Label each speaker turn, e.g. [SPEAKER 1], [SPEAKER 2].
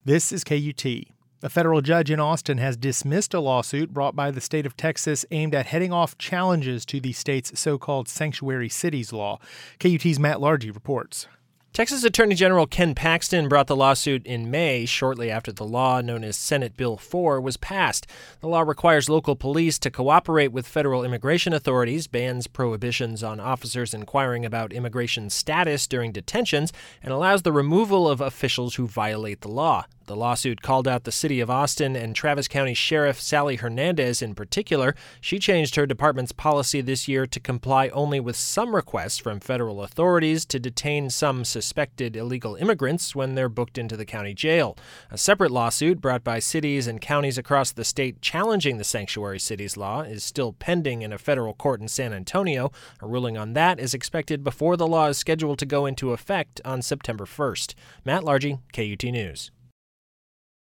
[SPEAKER 1] This is KUT. A federal judge in Austin has dismissed a lawsuit brought by the state of Texas aimed at heading off challenges to the state's so-called sanctuary cities law. KUT's Matt Largy reports.
[SPEAKER 2] Texas Attorney General Ken Paxton brought the lawsuit in May, shortly after the law known as Senate Bill 4 was passed. The law requires local police to cooperate with federal immigration authorities, bans prohibitions on officers inquiring about immigration status during detentions, and allows the removal of officials who violate the law. The lawsuit called out the city of Austin and Travis County Sheriff Sally Hernandez in particular. She changed her department's policy this year to comply only with some requests from federal authorities to detain some suspected illegal immigrants when they're booked into the county jail. A separate lawsuit brought by cities and counties across the state challenging the sanctuary cities law is still pending in a federal court in San Antonio. A ruling on that is expected before the law is scheduled to go into effect on September 1st. Matt Largy, KUT News.